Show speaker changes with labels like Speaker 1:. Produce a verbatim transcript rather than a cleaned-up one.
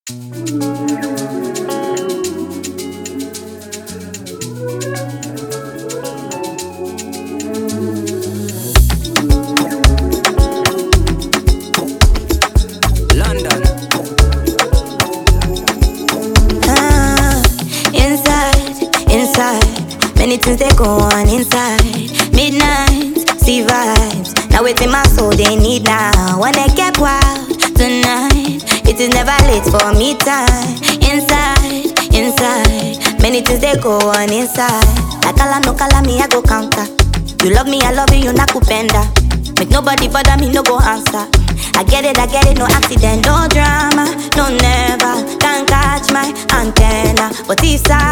Speaker 1: Many things they go on inside. Midnight, see vibes. Now it's in my soul they need now. Wanna get wild tonight. It is never late for me time. Inside, inside. Many things they go on inside. Like kala no kala me I go counter. You love me, I love you, you not kupenda. Make nobody bother me, no go answer. I get it, I get it, no accident, no drama, no never. Can't catch my antenna. But this side